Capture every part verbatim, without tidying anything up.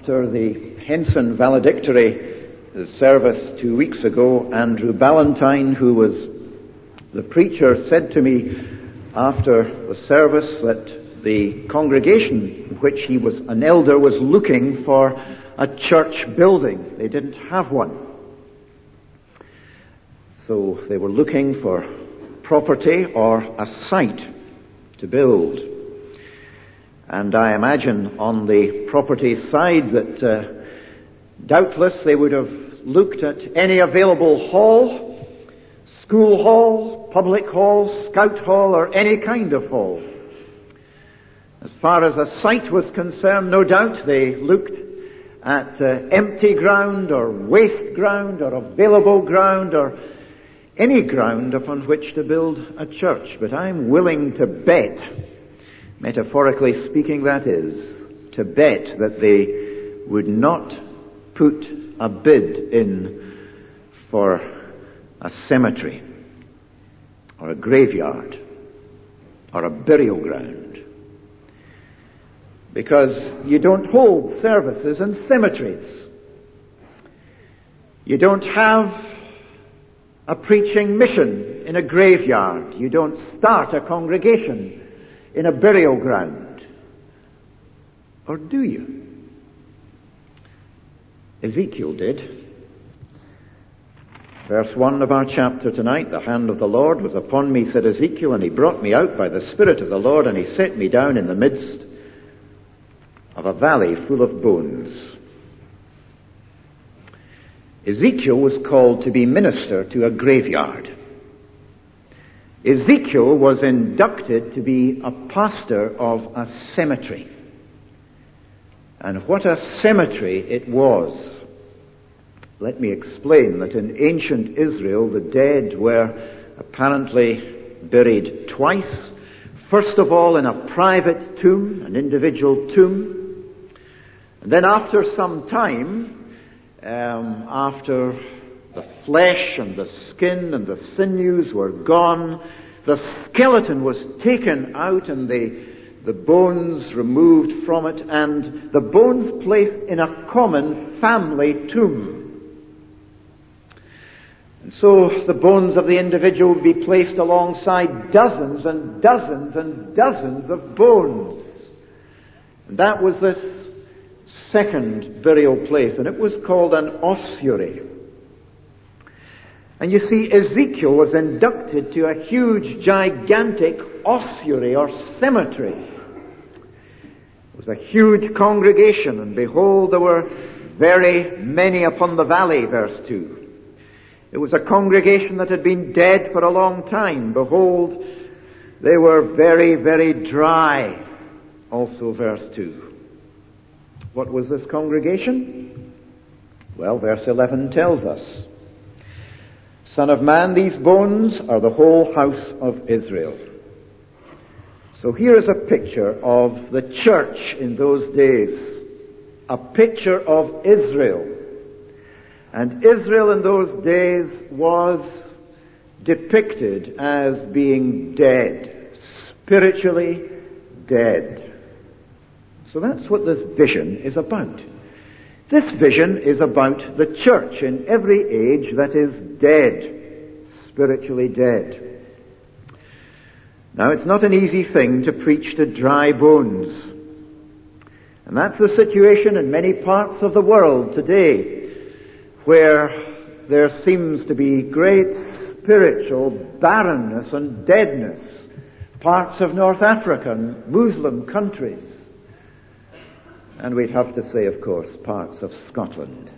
After the Henson valedictory service two weeks ago, Andrew Ballantyne, who was the preacher, said to me after the service that the congregation in which he was an elder was looking for a church building. They didn't have one. So they were looking for property or a site to build. And I imagine on the property side that uh, doubtless they would have looked at any available hall, school hall, public hall, scout hall, or any kind of hall. As far as a site was concerned, no doubt they looked at uh, empty ground or waste ground or available ground or any ground upon which to build a church. But I'm willing to bet, metaphorically speaking that is, to bet that they would not put a bid in for a cemetery or a graveyard or a burial ground. Because you don't hold services in cemeteries. You don't have a preaching mission in a graveyard. You don't start a congregation in a burial ground. Or do you? Ezekiel did. Verse one of our chapter tonight, the hand of the Lord was upon me, said Ezekiel, and he brought me out by the Spirit of the Lord, and he set me down in the midst of a valley full of bones. Ezekiel was called to be minister to a graveyard. Ezekiel was inducted to be a pastor of a cemetery. And what a cemetery it was. Let me explain that in ancient Israel the dead were apparently buried twice. First of all in a private tomb, an individual tomb. And then after some time, um, after the flesh and the skin and the sinews were gone, the skeleton was taken out and the, the bones removed from it, and the bones placed in a common family tomb. And so the bones of the individual would be placed alongside dozens and dozens and dozens of bones. And that was this second burial place, and it was called an ossuary. And you see, Ezekiel was inducted to a huge, gigantic ossuary or cemetery. It was a huge congregation, and behold, there were very many upon the valley, verse two. It was a congregation that had been dead for a long time. Behold, they were very, very dry, also verse two. What was this congregation? Well, verse eleven tells us, Son of man, these bones are the whole house of Israel. So here is a picture of the church in those days. A picture of Israel. And Israel in those days was depicted as being dead. Spiritually dead. So that's what this vision is about. This vision is about the church in every age that is dead, spiritually dead. Now, it's not an easy thing to preach to dry bones. And that's the situation in many parts of the world today, where there seems to be great spiritual barrenness and deadness. Parts of North Africa and Muslim countries. And we'd have to say, of course, parts of Scotland.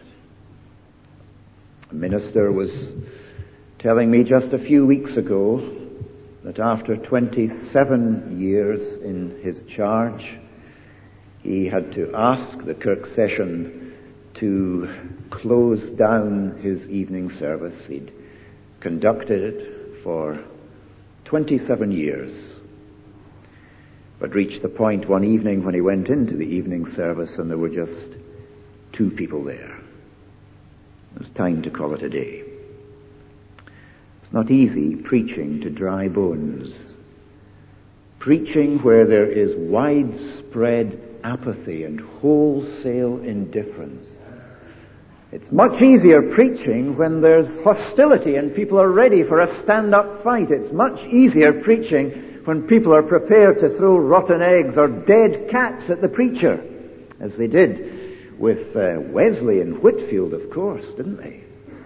A minister was telling me just a few weeks ago that after twenty-seven years in his charge, he had to ask the Kirk session to close down his evening service. He'd conducted it for twenty-seven years. But reached the point one evening when he went into the evening service and there were just two people there. It was time to call it a day. It's not easy preaching to dry bones. Preaching where there is widespread apathy and wholesale indifference. It's much easier preaching when there's hostility and people are ready for a stand-up fight. It's much easier preaching when people are prepared to throw rotten eggs or dead cats at the preacher, as they did with uh, Wesley and Whitefield, of course, didn't they?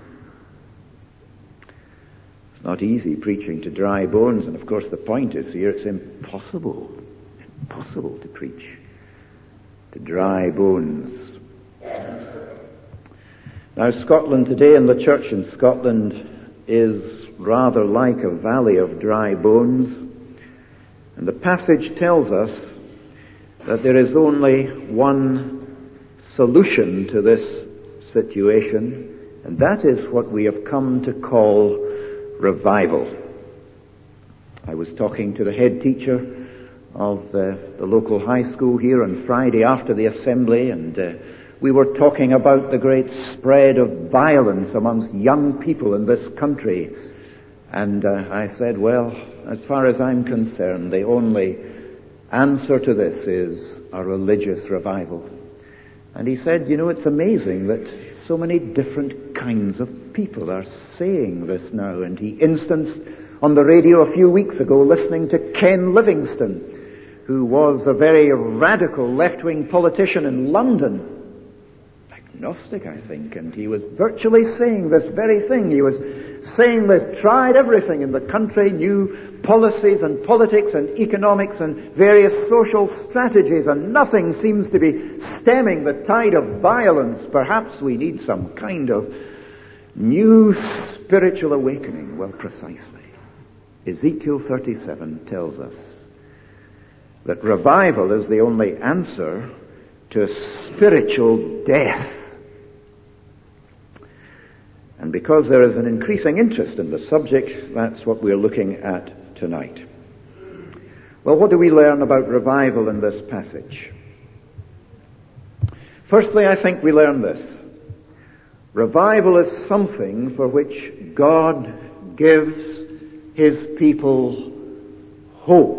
It's not easy preaching to dry bones, and of course the point is here, it's impossible, impossible to preach to dry bones. Now, Scotland today, and the church in Scotland, is rather like a valley of dry bones. And the passage tells us that there is only one solution to this situation, and that is what we have come to call revival. I was talking to the head teacher of the, the local high school here on Friday after the assembly, and uh, we were talking about the great spread of violence amongst young people in this country. And uh, I said, well, as far as I'm concerned, the only answer to this is a religious revival. And he said, you know, it's amazing that so many different kinds of people are saying this now. And he instanced on the radio a few weeks ago listening to Ken Livingstone, who was a very radical left-wing politician in London. Agnostic, I think, and he was virtually saying this very thing. He was saying they've tried everything in the country, new policies and politics and economics and various social strategies, and nothing seems to be stemming the tide of violence. Perhaps we need some kind of new spiritual awakening. Well, precisely. Ezekiel thirty-seven tells us that revival is the only answer to spiritual death. And because there is an increasing interest in the subject, that's what we're looking at tonight. Well, what do we learn about revival in this passage? Firstly, I think we learn this. Revival is something for which God gives His people hope.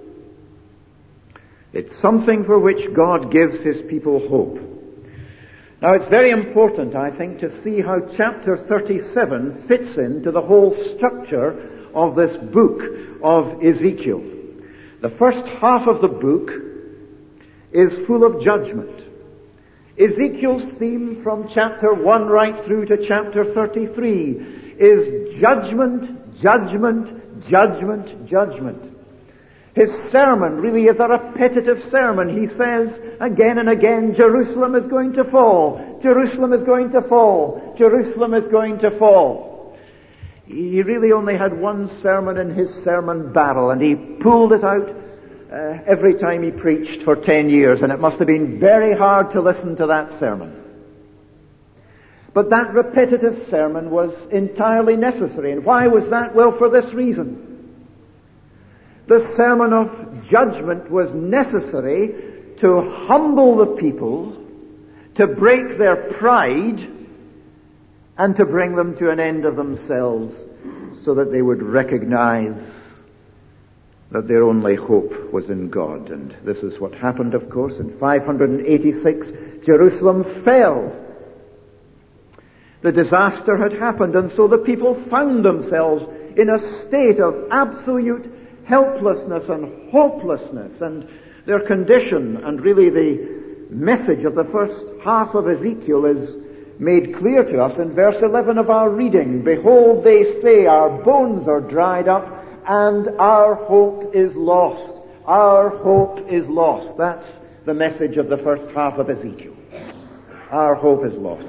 It's something for which God gives His people hope. Now, it's very important, I think, to see how chapter thirty-seven fits into the whole structure of this book of Ezekiel. The first half of the book is full of judgment. Ezekiel's theme from chapter one right through to chapter thirty-three is judgment, judgment, judgment, judgment. His sermon really is a repetitive sermon. He says again and again, Jerusalem is going to fall. Jerusalem is going to fall. Jerusalem is going to fall. He really only had one sermon in his sermon barrel, and he pulled it out uh, every time he preached for ten years, and it must have been very hard to listen to that sermon. But that repetitive sermon was entirely necessary. And why was that? Well, for this reason. The sermon of judgment was necessary to humble the people, to break their pride, and to bring them to an end of themselves so that they would recognize that their only hope was in God. And this is what happened, of course. In five hundred eighty-six, Jerusalem fell. The disaster had happened, and so the people found themselves in a state of absolute helplessness and hopelessness, and their condition, and really the message of the first half of Ezekiel is made clear to us in verse eleven of our reading. Behold, they say, our bones are dried up, and our hope is lost. Our hope is lost. That's the message of the first half of Ezekiel. Our hope is lost.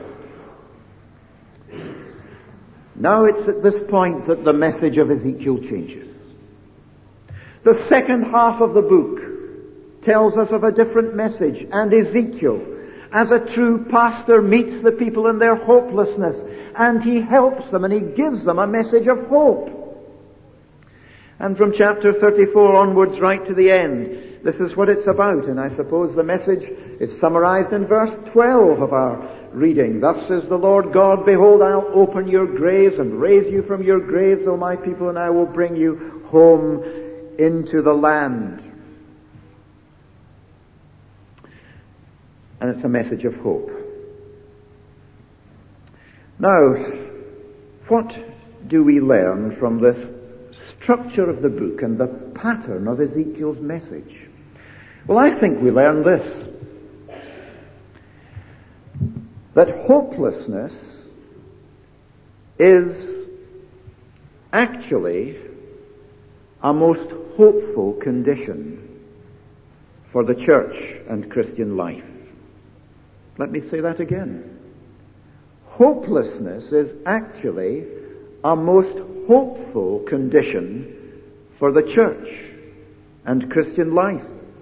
Now it's at this point that the message of Ezekiel changes. The second half of the book tells us of a different message, and Ezekiel, as a true pastor, meets the people in their hopelessness, and he helps them and he gives them a message of hope. And from chapter thirty-four onwards right to the end, this is what it's about, and I suppose the message is summarized in verse twelve of our reading. Thus says the Lord God, behold, I'll open your graves and raise you from your graves, O my people, and I will bring you home into the land. And it's a message of hope. Now, what do we learn from this structure of the book and the pattern of Ezekiel's message? Well, I think we learn this. That hopelessness is actually a most hopeful condition for the church and Christian life. Let me say that again. Hopelessness is actually a most hopeful condition for the church and Christian life.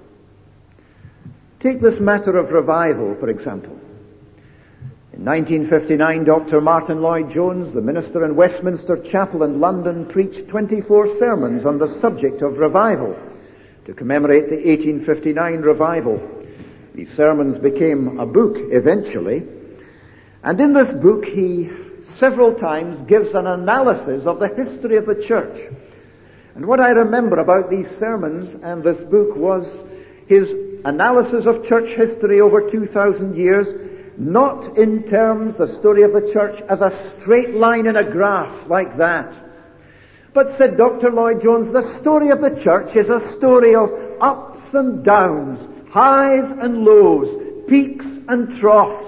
Take this matter of revival, for example. In nineteen fifty-nine, Doctor Martin Lloyd-Jones, the minister in Westminster Chapel in London, preached twenty-four sermons on the subject of revival to commemorate the eighteen fifty-nine revival. These sermons became a book eventually, and in this book he several times gives an analysis of the history of the church. And what I remember about these sermons and this book was his analysis of church history over two thousand years, not in terms, the story of the church, as a straight line in a graph like that. But, said Doctor Lloyd-Jones, the story of the church is a story of ups and downs, highs and lows, peaks and troughs.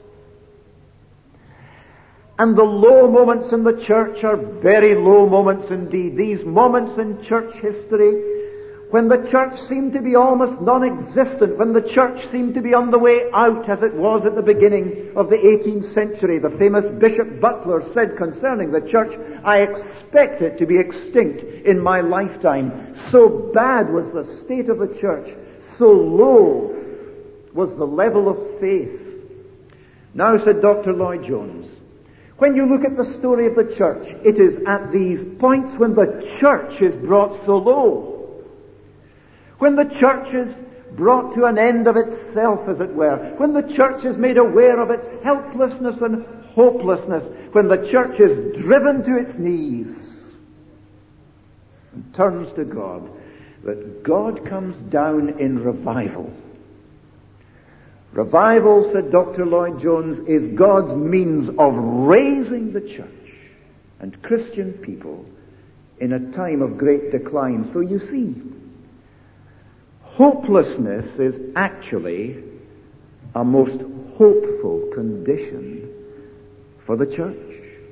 And the low moments in the church are very low moments indeed. These moments in church history when the church seemed to be almost non-existent, when the church seemed to be on the way out as it was at the beginning of the eighteenth century. The famous Bishop Butler said concerning the church, "I expect it to be extinct in my lifetime." So bad was the state of the church, so low was the level of faith. Now, said Doctor Lloyd-Jones, when you look at the story of the church, it is at these points when the church is brought so low, when the church is brought to an end of itself, as it were, when the church is made aware of its helplessness and hopelessness, when the church is driven to its knees and turns to God, that God comes down in revival. Revival, said Doctor Lloyd-Jones, is God's means of raising the church and Christian people in a time of great decline. So you see, hopelessness is actually a most hopeful condition for the church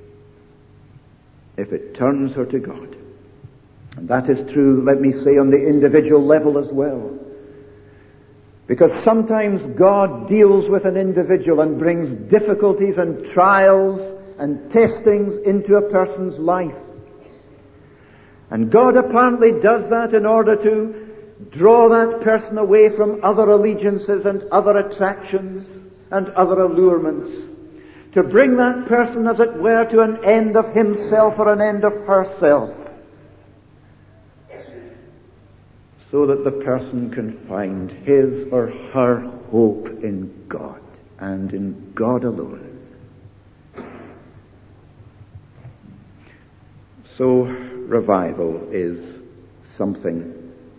if it turns her to God. And that is true, let me say, on the individual level as well. Because sometimes God deals with an individual and brings difficulties and trials and testings into a person's life. And God apparently does that in order to draw that person away from other allegiances and other attractions and other allurements. To bring that person, as it were, to an end of himself or an end of herself. So that the person can find his or her hope in God and in God alone. So, revival is something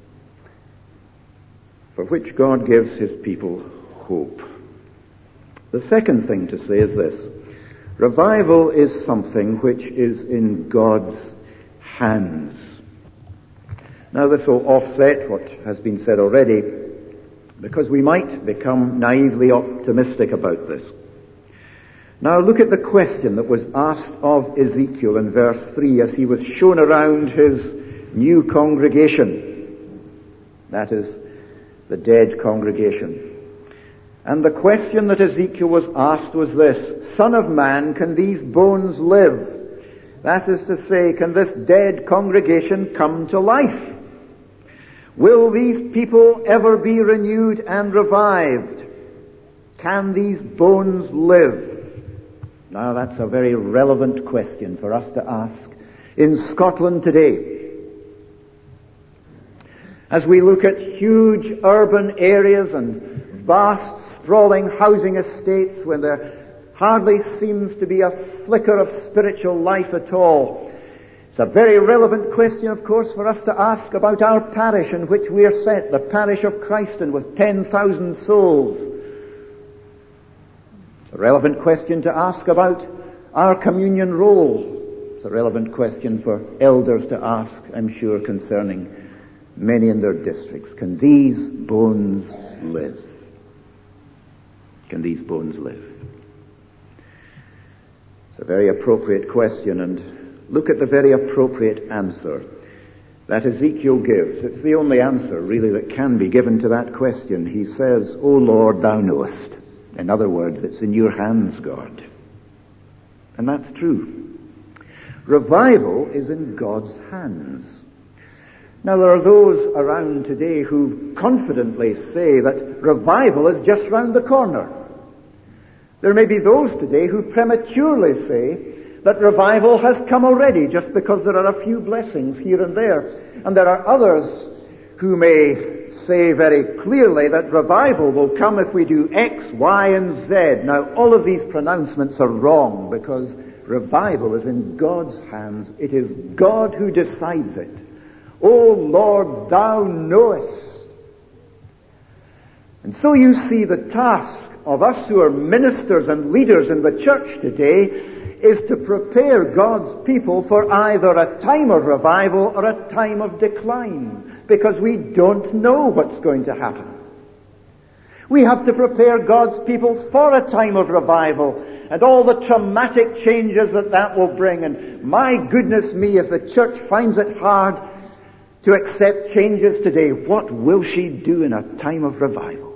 for which God gives his people hope. The second thing to say is this: revival is something which is in God's hands. Now, this will offset what has been said already, because we might become naively optimistic about this. Now, look at the question that was asked of Ezekiel in verse three as he was shown around his new congregation. That is, the dead congregation. And the question that Ezekiel was asked was this: Son of man, can these bones live? That is to say, can this dead congregation come to life? Will these people ever be renewed and revived? Can these bones live? Now, that's a very relevant question for us to ask in Scotland today. As we look at huge urban areas and vast sprawling housing estates when there hardly seems to be a flicker of spiritual life at all, it's a very relevant question, of course, for us to ask about our parish in which we are set, the parish of Christen, with ten thousand souls. A relevant question to ask about our communion role. It's a relevant question for elders to ask, I'm sure, concerning many in their districts. Can these bones live? Can these bones live? It's a very appropriate question, and look at the very appropriate answer that Ezekiel gives. It's the only answer, really, that can be given to that question. He says, O Lord, thou knowest. In other words, it's in your hands, God. And that's true. Revival is in God's hands. Now, there are those around today who confidently say that revival is just round the corner. There may be those today who prematurely say that revival has come already just because there are a few blessings here and there. And there are others who may say very clearly that revival will come if we do X, Y, and Z. Now, all of these pronouncements are wrong because revival is in God's hands. It is God who decides it. O Lord, thou knowest. And so you see the task of us who are ministers and leaders in the church today is to prepare God's people for either a time of revival or a time of decline, because we don't know what's going to happen. We have to prepare God's people for a time of revival and all the traumatic changes that that will bring. And my goodness me, if the church finds it hard to accept changes today, what will she do in a time of revival?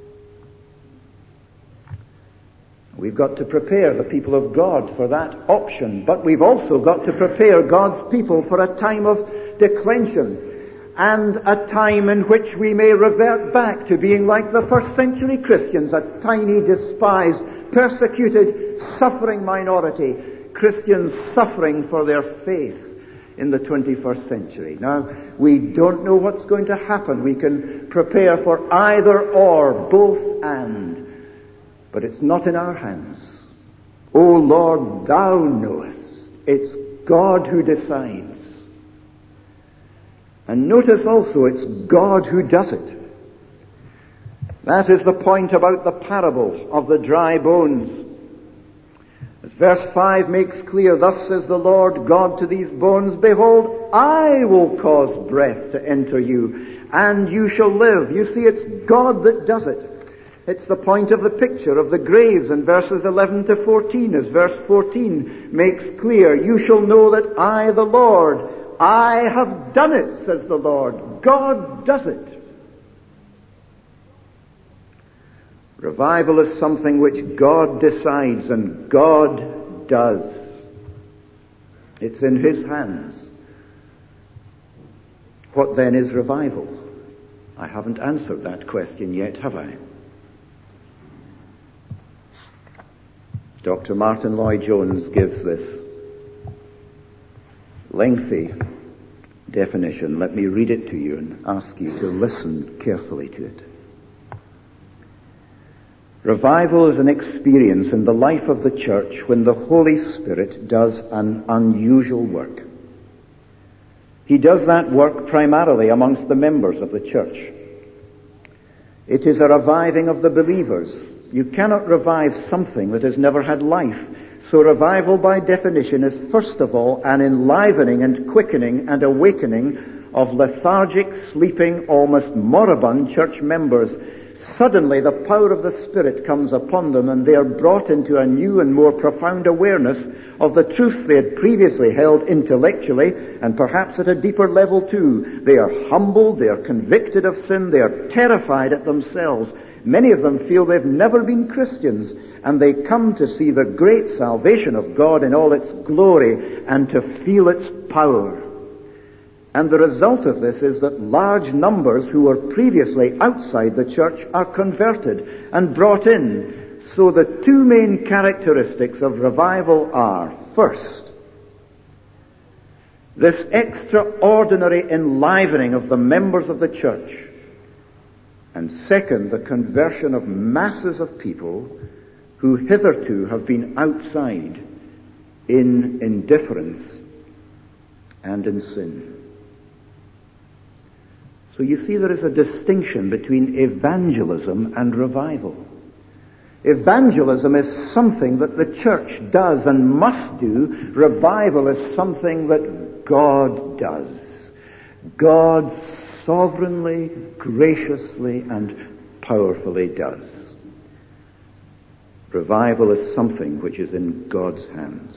We've got to prepare the people of God for that option, but we've also got to prepare God's people for a time of declension and a time in which we may revert back to being like the first century Christians, a tiny, despised, persecuted, suffering minority, Christians suffering for their faith in the twenty-first century. Now, we don't know what's going to happen. We can prepare for either or, both and. But it's not in our hands. O Lord, thou knowest. It's God who decides. And notice also, it's God who does it. That is the point about the parable of the dry bones. As verse five makes clear, thus says the Lord God to these bones, behold, I will cause breath to enter you, and you shall live. You see, it's God that does it. It's the point of the picture of the graves in verses eleven to fourteen, as verse fourteen makes clear. You shall know that I, the Lord, I have done it, says the Lord. God does it. Revival is something which God decides and God does. It's in His hands. What then is revival? I haven't answered that question yet, have I? Doctor Martin Lloyd-Jones gives this lengthy definition. Let me read it to you and ask you to listen carefully to it. Revival is an experience in the life of the church when the Holy Spirit does an unusual work. He does that work primarily amongst the members of the church. It is a reviving of the believers. You cannot revive something that has never had life. So revival by definition is first of all an enlivening and quickening and awakening of lethargic, sleeping, almost moribund church members. Suddenly the power of the Spirit comes upon them and they are brought into a new and more profound awareness of the truths they had previously held intellectually and perhaps at a deeper level too. They are humbled, they are convicted of sin, they are terrified at themselves. Many of them feel they've never been Christians, and they come to see the great salvation of God in all its glory and to feel its power. And the result of this is that large numbers who were previously outside the church are converted and brought in. So the two main characteristics of revival are, first, this extraordinary enlivening of the members of the church, and second, the conversion of masses of people who hitherto have been outside in indifference and in sin. So you see there is a distinction between evangelism and revival. Evangelism is something that the church does and must do. Revival is something that God does. God sovereignly, graciously, and powerfully does. Revival is something which is in God's hands.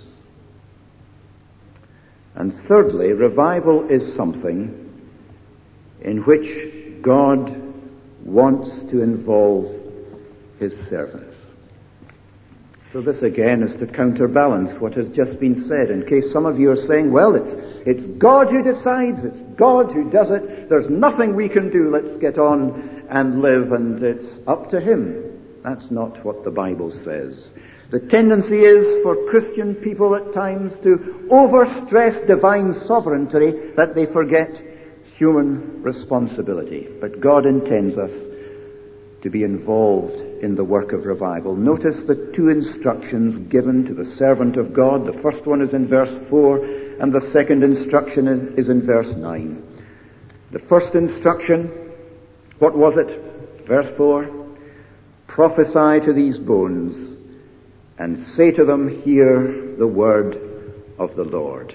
And thirdly, revival is something in which God wants to involve his servants. So this again is to counterbalance what has just been said, in case some of you are saying, well, it's, it's God who decides, it's God who does it, there's nothing we can do, let's get on and live, and it's up to him. That's not what the Bible says. The tendency is for Christian people at times to overstress divine sovereignty that they forget human responsibility. But God intends us to be involved in the work of revival. Notice the two instructions given to the servant of God. The first one is in verse four, and the second instruction is in verse nine. The first instruction, what was it? Verse four, prophesy to these bones, and say to them, hear the word of the Lord.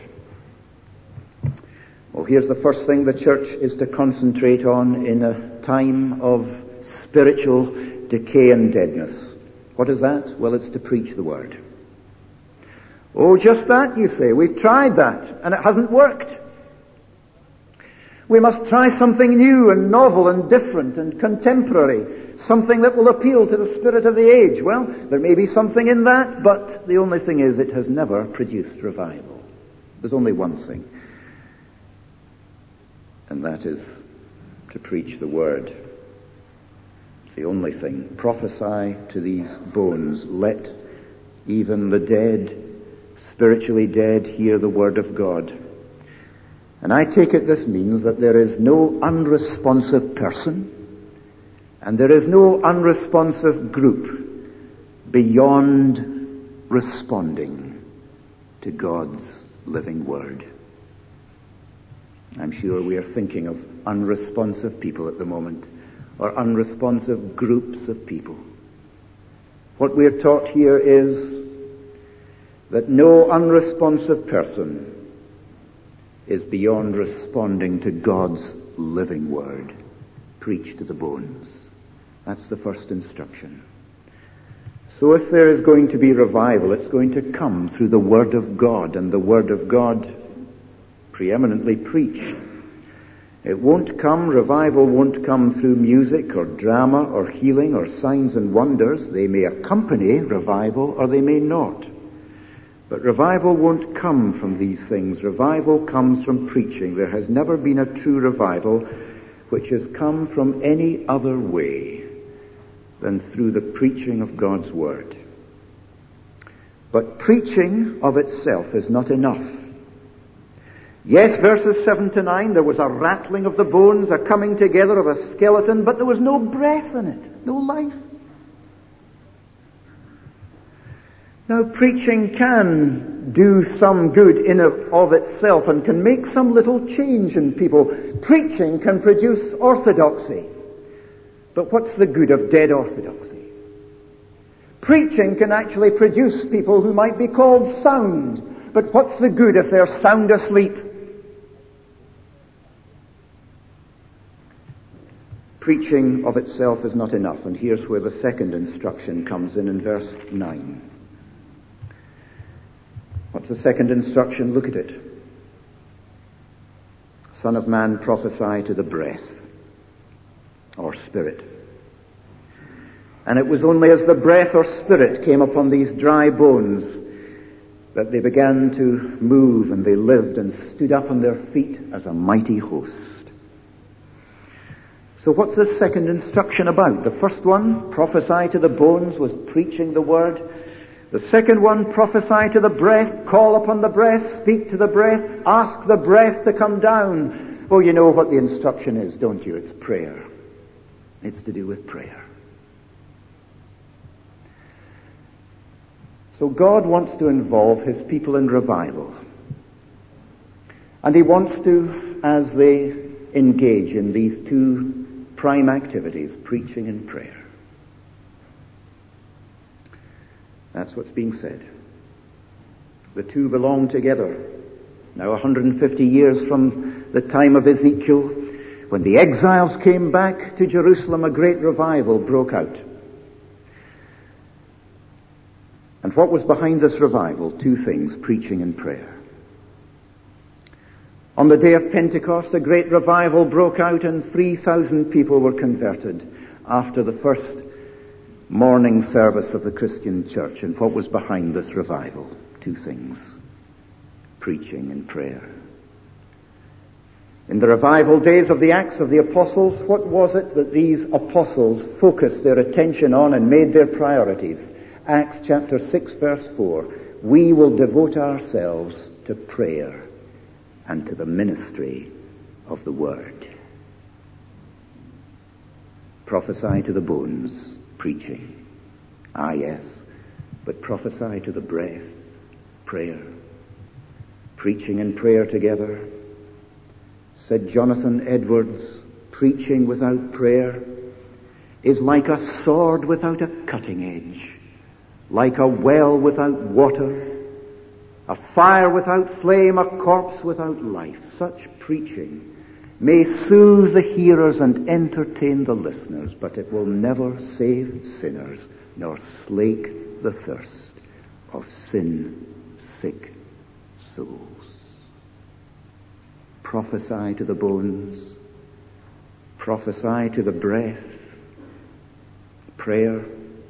Well, here's the first thing the church is to concentrate on in a time of spiritual decay and deadness. What is that? Well, it's to preach the word. Oh, just that, you say. We've tried that, and it hasn't worked. We must try something new and novel and different and contemporary, something that will appeal to the spirit of the age. Well, there may be something in that, but the only thing is it has never produced revival. There's only one thing, and that is to preach the word. The only thing. Prophesy to these bones. Let even the dead, spiritually dead, hear the word of God. And I take it this means that there is no unresponsive person and there is no unresponsive group beyond responding to God's living word. I'm sure we are thinking of unresponsive people at the moment, or unresponsive groups of people. What we are taught here is that no unresponsive person is beyond responding to God's living word. Preach to the bones. That's the first instruction. So if there is going to be revival, it's going to come through the word of God, and the word of God preeminently preached. It won't come, revival won't come through music or drama or healing or signs and wonders. They may accompany revival or they may not. But revival won't come from these things. Revival comes from preaching. There has never been a true revival which has come from any other way than through the preaching of God's word. But preaching of itself is not enough. Yes, verses seven to nine, there was a rattling of the bones, a coming together of a skeleton, but there was no breath in it, no life. Now, preaching can do some good in of itself and can make some little change in people. Preaching can produce orthodoxy. But what's the good of dead orthodoxy? Preaching can actually produce people who might be called sound. But what's the good if they're sound asleep? Preaching of itself is not enough. And here's where the second instruction comes in, in verse nine. What's the second instruction? Look at it. Son of man, prophesy to the breath, or spirit. And it was only as the breath or spirit came upon these dry bones that they began to move, and they lived and stood up on their feet as a mighty host. So what's the second instruction about? The first one, prophesy to the bones, was preaching the word. The second one, prophesy to the breath, call upon the breath, speak to the breath, ask the breath to come down. Oh, you know what the instruction is, don't you? It's prayer. It's to do with prayer. So God wants to involve his people in revival. And he wants to, as they engage in these two prime activities, preaching and prayer. That's what's being said. The two belong together. Now one hundred fifty years from the time of Ezekiel, when the exiles came back to Jerusalem, a great revival broke out. And what was behind this revival? Two things: preaching and prayer. On the day of Pentecost, a great revival broke out and three thousand people were converted after the first morning service of the Christian church. And what was behind this revival? Two things: preaching and prayer. In the revival days of the Acts of the Apostles, what was it that these apostles focused their attention on and made their priorities? Acts chapter six, verse four. We will devote ourselves to prayer and to the ministry of the word. Prophesy to the bones, preaching. Ah, yes, but prophesy to the breath, prayer. Preaching and prayer together. Said Jonathan Edwards, preaching without prayer is like a sword without a cutting edge, like a well without water, a fire without flame, a corpse without life. Such preaching may soothe the hearers and entertain the listeners, but it will never save sinners nor slake the thirst of sin-sick souls. Prophesy to the bones, prophesy to the breath, prayer.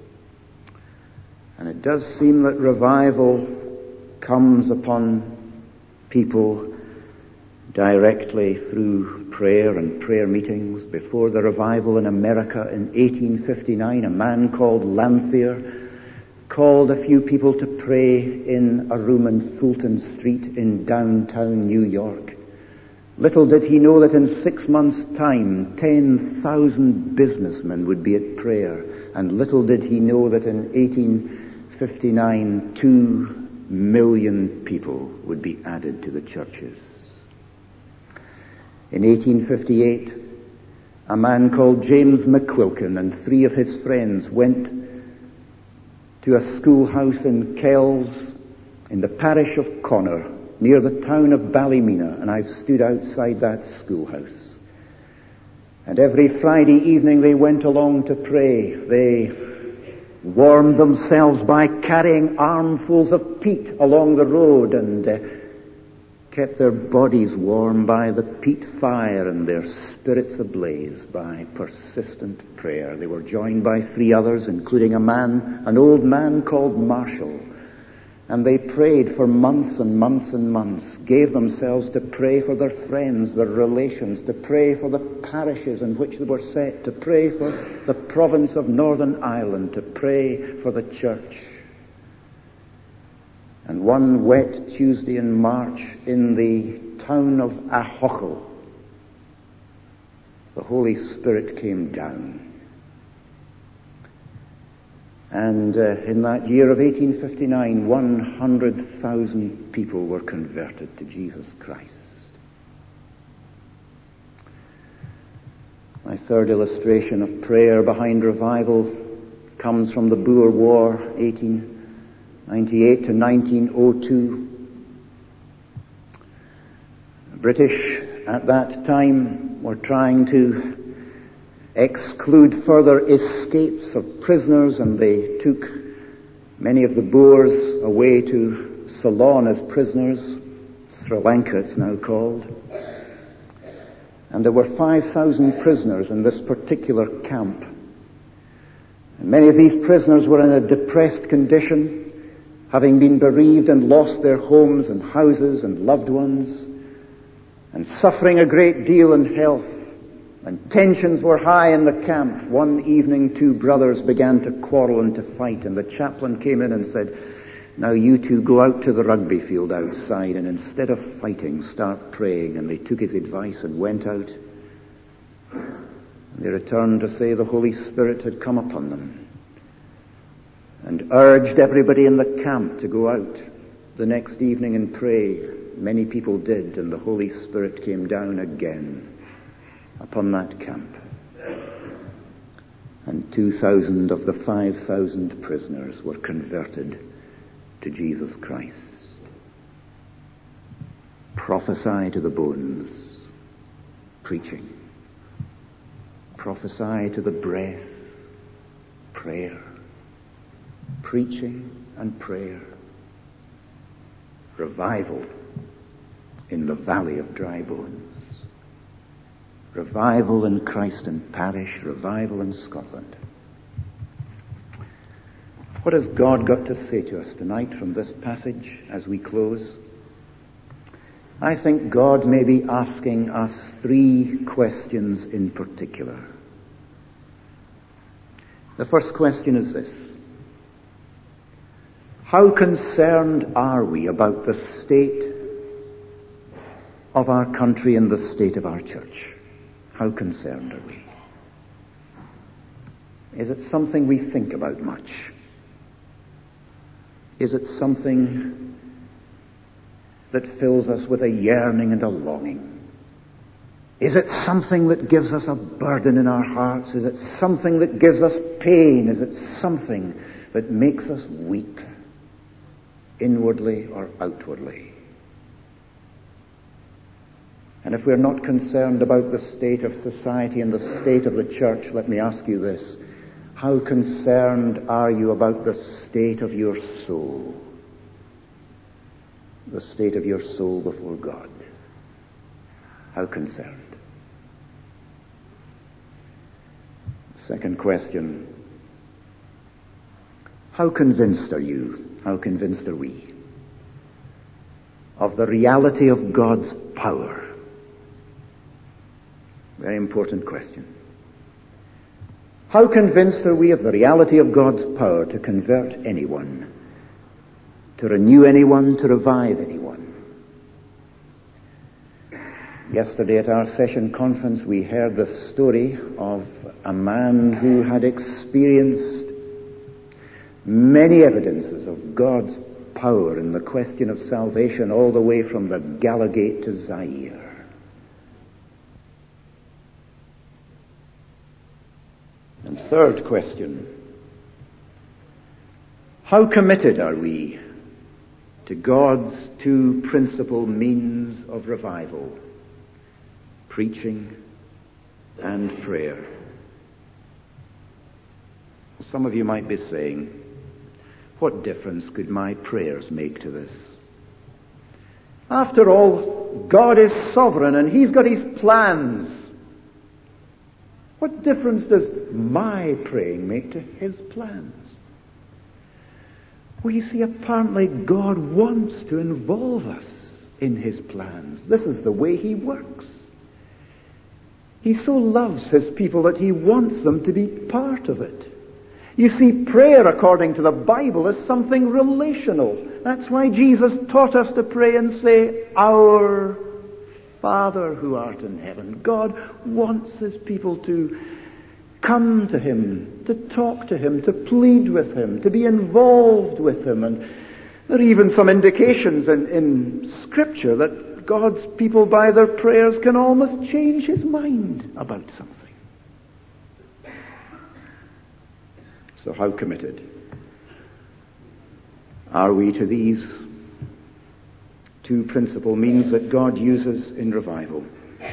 And it does seem that revival comes upon people directly through prayer and prayer meetings. Before the revival in America in eighteen fifty-nine, a man called Lanthier called a few people to pray in a room in Fulton Street in downtown New York. Little did he know that in six months' time, ten thousand businessmen would be at prayer. And little did he know that in eighteen fifty-nine, two million people would be added to the churches. In eighteen fifty-eight, a man called James McQuilkin and three of his friends went to a schoolhouse in Kells in the parish of Connor, near the town of Ballymena, and I've stood outside that schoolhouse. And every Friday evening they went along to pray. They warmed themselves by carrying armfuls of peat along the road and uh, kept their bodies warm by the peat fire and their spirits ablaze by persistent prayer. They were joined by three others, including a man, an old man called Marshall. And they prayed for months and months and months, gave themselves to pray for their friends, their relations, to pray for the parishes in which they were set, to pray for the province of Northern Ireland, to pray for the church. And one wet Tuesday in March in the town of Ahochel, the Holy Spirit came down. And uh, in that year of eighteen fifty-nine, one hundred thousand people were converted to Jesus Christ. My third illustration of prayer behind revival comes from the Boer War, eighteen ninety-eight to nineteen oh two. The British at that time were trying to exclude further escapes of prisoners, and they took many of the Boers away to Ceylon as prisoners. Sri Lanka it's now called. And there were five thousand prisoners in this particular camp. And many of these prisoners were in a depressed condition, having been bereaved and lost their homes and houses and loved ones, and suffering a great deal in health. And tensions were high in the camp. One evening, two brothers began to quarrel and to fight, and the chaplain came in and said, "Now you two go out to the rugby field outside, and instead of fighting, start praying." And they took his advice and went out. And they returned to say the Holy Spirit had come upon them, and urged everybody in the camp to go out the next evening and pray. Many people did, and the Holy Spirit came down again upon that camp. and two thousand of the five thousand prisoners were converted to Jesus Christ. Prophesy to the bones, preaching. Prophesy to the breath, prayer. Preaching and prayer. Revival in the valley of dry bones. Revival in Christen Parish, revival in Scotland. What has God got to say to us tonight from this passage as we close? I think God may be asking us three questions in particular. The first question is this: how concerned are we about the state of our country and the state of our church? How concerned are we? Is it something we think about much? Is it something that fills us with a yearning and a longing? Is it something that gives us a burden in our hearts? Is it something that gives us pain? Is it something that makes us weak, inwardly or outwardly? And if we're not concerned about the state of society and the state of the church, let me ask you this: how concerned are you about the state of your soul? The state of your soul before God. How concerned? Second question: how convinced are you, how convinced are we of the reality of God's power? Very important question. How convinced are we of the reality of God's power to convert anyone, to renew anyone, to revive anyone? Yesterday at our session conference we heard the story of a man who had experienced many evidences of God's power in the question of salvation all the way from the Gallagate to Zaire. And third question: how committed are we to God's two principal means of revival, preaching and prayer? Some of you might be saying, what difference could my prayers make to this? After all, God is sovereign and He's got His plans. What difference does my praying make to His plans? Well, you see, apparently God wants to involve us in His plans. This is the way He works. He so loves His people that He wants them to be part of it. You see, prayer, according to the Bible, is something relational. That's why Jesus taught us to pray and say, "Our Father who art in heaven." God wants His people to come to Him, to talk to Him, to plead with Him, to be involved with Him. And there are even some indications in, in Scripture that God's people, by their prayers, can almost change His mind about something. So how committed are we to these two principal means that God uses in revival?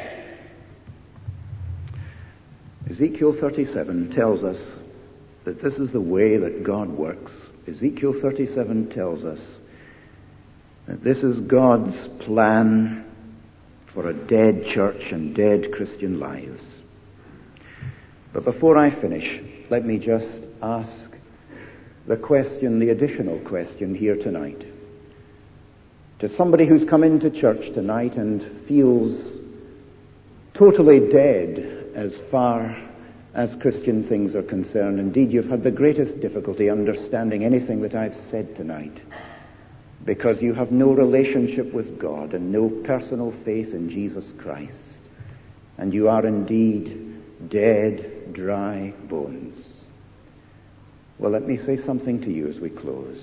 Ezekiel thirty-seven tells us that this is the way that God works. Ezekiel thirty-seven tells us that this is God's plan for a dead church and dead Christian lives. But before I finish, let me just ask the question, the additional question here tonight. To somebody who's come into church tonight and feels totally dead as far as Christian things are concerned. Indeed, you've had the greatest difficulty understanding anything that I've said tonight because you have no relationship with God and no personal faith in Jesus Christ. And you are indeed dead, dry bones. Well, let me say something to you as we close.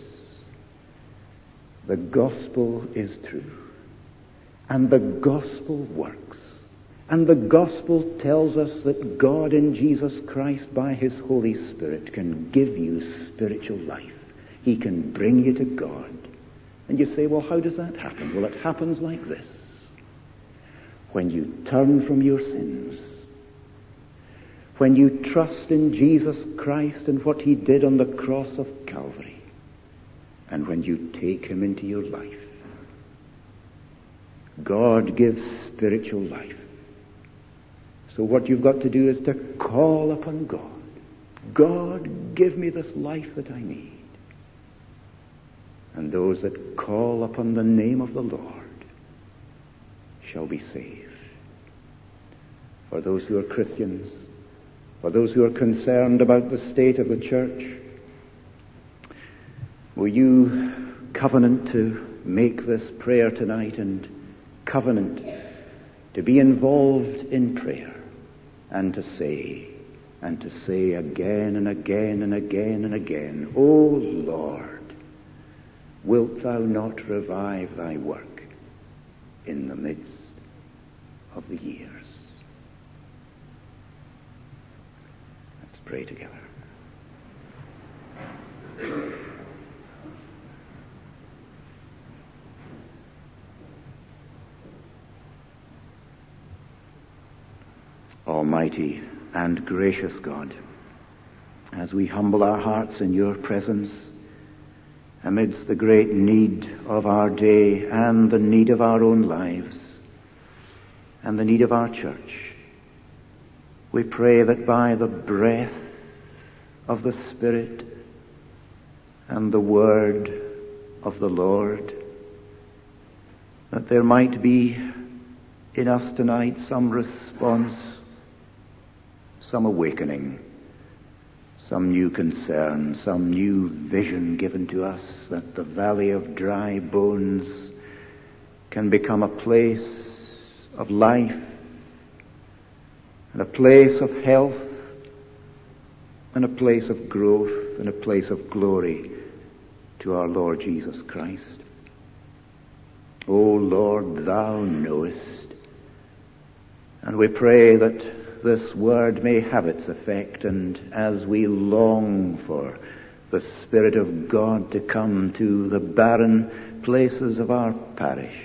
The gospel is true, and the gospel works. And the gospel tells us that God in Jesus Christ, by his Holy Spirit, can give you spiritual life. He can bring you to God. And you say, well, how does that happen? Well, it happens like this. When you turn from your sins, when you trust in Jesus Christ and what he did on the cross of Calvary, and when you take him into your life, God gives spiritual life. So what you've got to do is to call upon God. God, give me this life that I need. And those that call upon the name of the Lord shall be saved. For those who are Christians, for those who are concerned about the state of the church, will you covenant to make this prayer tonight and covenant to be involved in prayer and to say, and to say again and again and again and again, O Lord, wilt thou not revive thy work in the midst of the years? Let's pray together. Almighty and gracious God, as we humble our hearts in your presence amidst the great need of our day and the need of our own lives and the need of our church, we pray that by the breath of the Spirit and the word of the Lord, that there might be in us tonight some response, some awakening, some new concern, some new vision given to us, that the valley of dry bones can become a place of life and a place of health and a place of growth and a place of glory to our Lord Jesus Christ. O Lord, thou knowest. And we pray that this word may have its effect, and as we long for the Spirit of God to come to the barren places of our parish,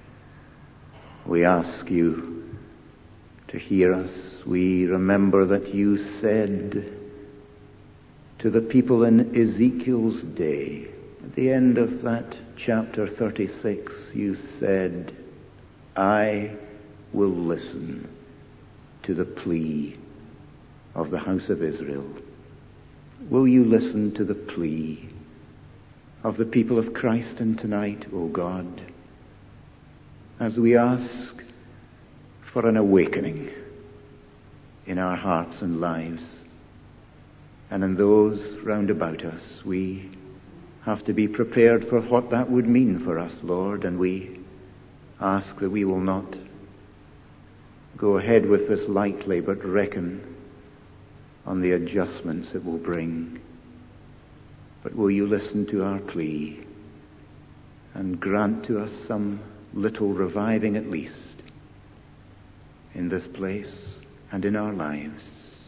we ask you to hear us. We remember that you said to the people in Ezekiel's day, at the end of that chapter thirty-six, you said, I will listen to the plea of the house of Israel. Will you listen to the plea of the people of Christ and tonight, O God, as we ask for an awakening in our hearts and lives and in those round about us? We have to be prepared for what that would mean for us, Lord, and we ask that we will not go ahead with this lightly, but reckon on the adjustments it will bring. But will you listen to our plea and grant to us some little reviving at least in this place and in our lives?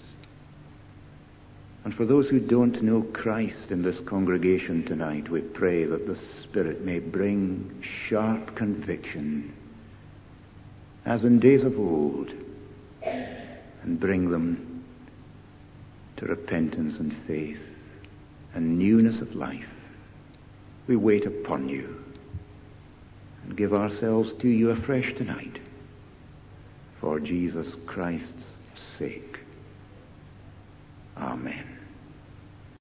And for those who don't know Christ in this congregation tonight, we pray that the Spirit may bring sharp conviction as in days of old, and bring them to repentance and faith and newness of life. We wait upon you and give ourselves to you afresh tonight for Jesus Christ's sake.